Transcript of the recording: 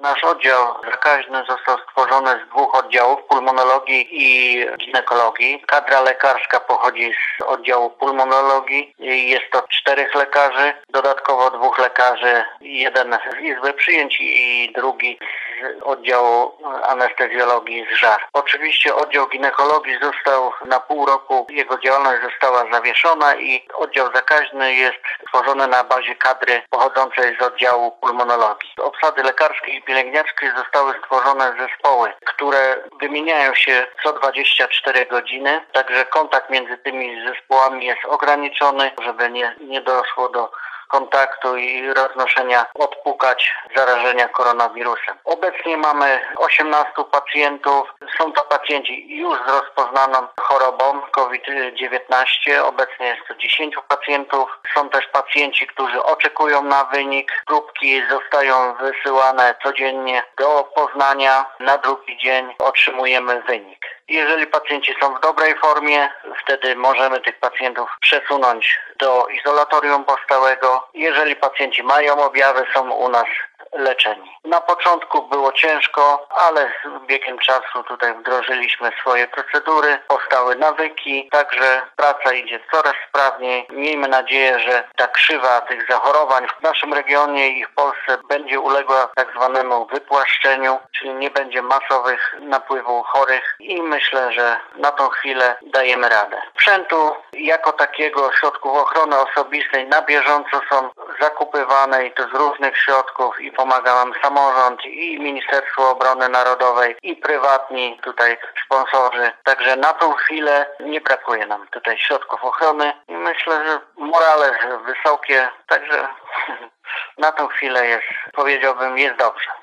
Nasz oddział zakaźny został stworzony z dwóch oddziałów, pulmonologii i ginekologii. Kadra lekarska pochodzi z oddziału pulmonologii. Jest to 4 lekarzy, dodatkowo 2 lekarzy, jeden z Izby Przyjęć i drugi z oddziału anestezjologii z Żar. Oczywiście oddział ginekologii został na pół roku, jego działalność została zawieszona i oddział zakaźny jest tworzony na bazie kadry pochodzącej z oddziału pulmonologii. Obsady lekarskiej i pielęgniarskiej zostały stworzone zespoły, które wymieniają się co 24 godziny, także kontakt między tymi zespołami jest ograniczony, żeby nie doszło do kontaktu i roznoszenia, odpukać zarażenia koronawirusem. Obecnie mamy 18 pacjentów. Są to pacjenci już z rozpoznaną chorobą COVID-19. Obecnie jest to 10 pacjentów. Są też pacjenci, którzy oczekują na wynik. Próbki zostają wysyłane codziennie do Poznania. Na drugi dzień otrzymujemy wynik. Jeżeli pacjenci są w dobrej formie, wtedy możemy tych pacjentów przesunąć do izolatorium powstałego. Jeżeli pacjenci mają objawy, są u nas leczeni. Na początku było ciężko, ale z biegiem czasu tutaj wdrożyliśmy swoje procedury, powstały nawyki, także praca idzie coraz sprawniej. Miejmy nadzieję, że ta krzywa tych zachorowań w naszym regionie i w Polsce będzie uległa tak zwanemu wypłaszczeniu, czyli nie będzie masowych napływów chorych i myślę, że na tą chwilę dajemy radę. Sprzętu jako takiego, środków ochrony osobistej na bieżąco są zakupywane i to z różnych środków i pomaga nam samorząd i Ministerstwo Obrony Narodowej i prywatni tutaj sponsorzy. Także na tą chwilę nie brakuje nam tutaj środków ochrony i myślę, że morale jest wysokie, także na tą chwilę jest, powiedziałbym, jest dobrze.